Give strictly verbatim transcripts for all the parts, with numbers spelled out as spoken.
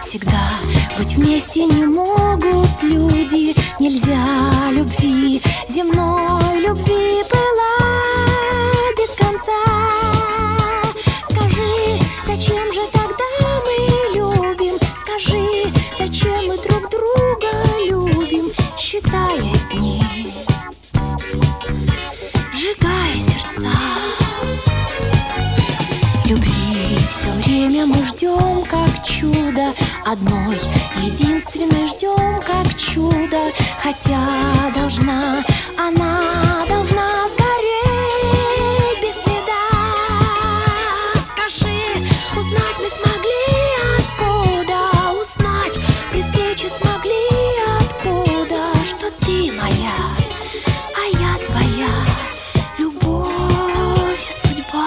всегда быть вместе не могут люди. Нельзя любви, земной любви была без конца. Скажи, зачем же тогда мы любим? Скажи, зачем мы друг друга любим? Считая дни, сжигая сердца. Любви все время мы ждем, как чудо. Одной единственной ждем, как чудо. Хотя должна, она должна сгореть без следа. Скажи, узнать мы смогли откуда? Узнать при встрече смогли откуда? Что ты моя, а я твоя, любовь и судьба.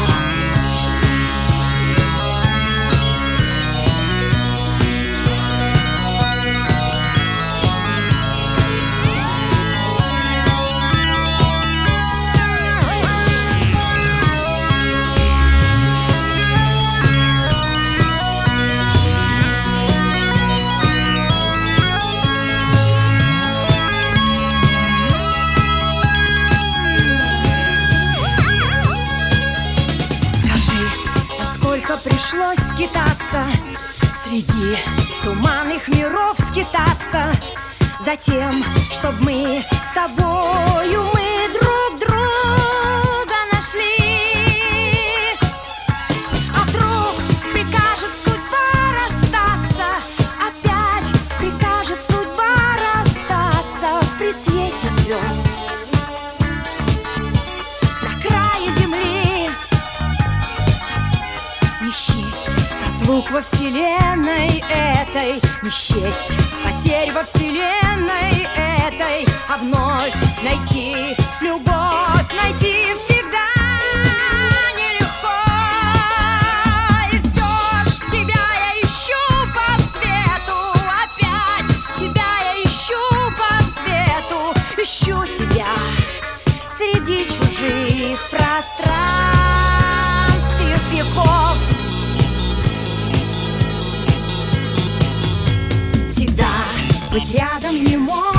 Пришлось скитаться среди туманных миров, скитаться за тем, чтоб мы с тобою мы друг друга нашли. А вдруг прикажет судьба расстаться, опять прикажет судьба расстаться при свете звезд на крае земли. Не счесть разлук во вселенной этой, не счесть потерь во вселенной этой, а вновь найти любовь, найти всегда нелегко. И все ж тебя я ищу по свету, опять тебя я ищу по свету, ищу тебя среди чужих пространств и веков. Быть рядом не мог.